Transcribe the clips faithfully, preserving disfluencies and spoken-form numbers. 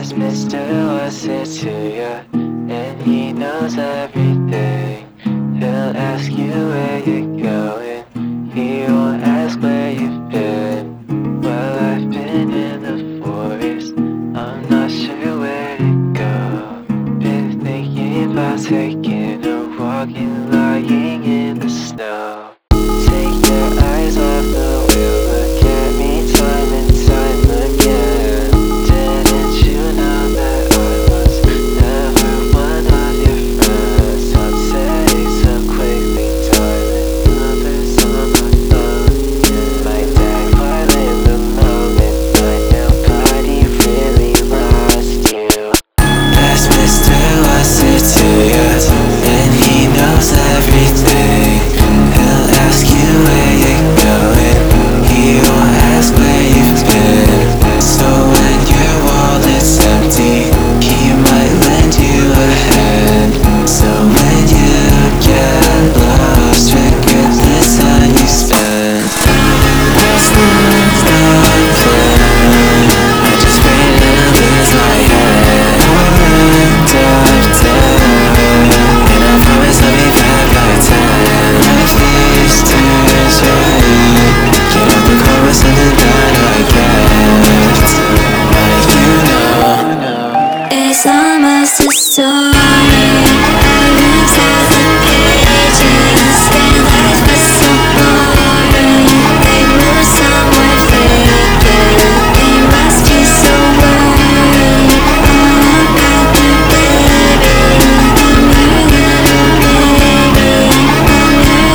Ask Mister what's it to ya, and he knows everything. He'll ask you where you're going, he won't ask where you've been. Well, I've been in the forest, I'm not sure where to go. Been thinking about taking a walk and lying in the snow. Take your eyes off the wheel, look at me time and time again. Didn't you know that I was never one of your friends? I'm saying so quickly, darling, numbers on my phone. My dad while in the moment, but nobody really lost you. Ask Mister what's it to ya, and he knows everything. He'll ask you where you're going, he won't ask where you've been. So when your wallet's empty, he might lend you a hand. So when you get lost, regardless how you spend. What's the plan? I just pray to lose my head or end up dead, and I promise I'll be back by ten. If these tears right, get up and call with something that I get. But you know, It's almost a story. Every thousand pages, their life was so boring. They were somewhere vacant. They must be so worried. Oh, about their baby. I'm your little baby. I'm your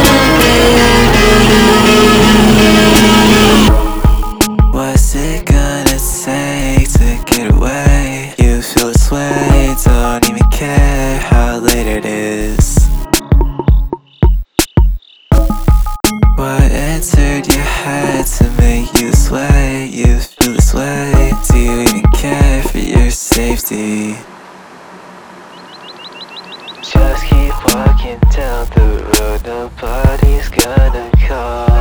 little baby. what's it gonna take to get away? You feel this way, don't even care how late it is. What entered your head to make you this way? You feel this way, do you even care for your safety? Just keep walking down the road, nobody's gonna call.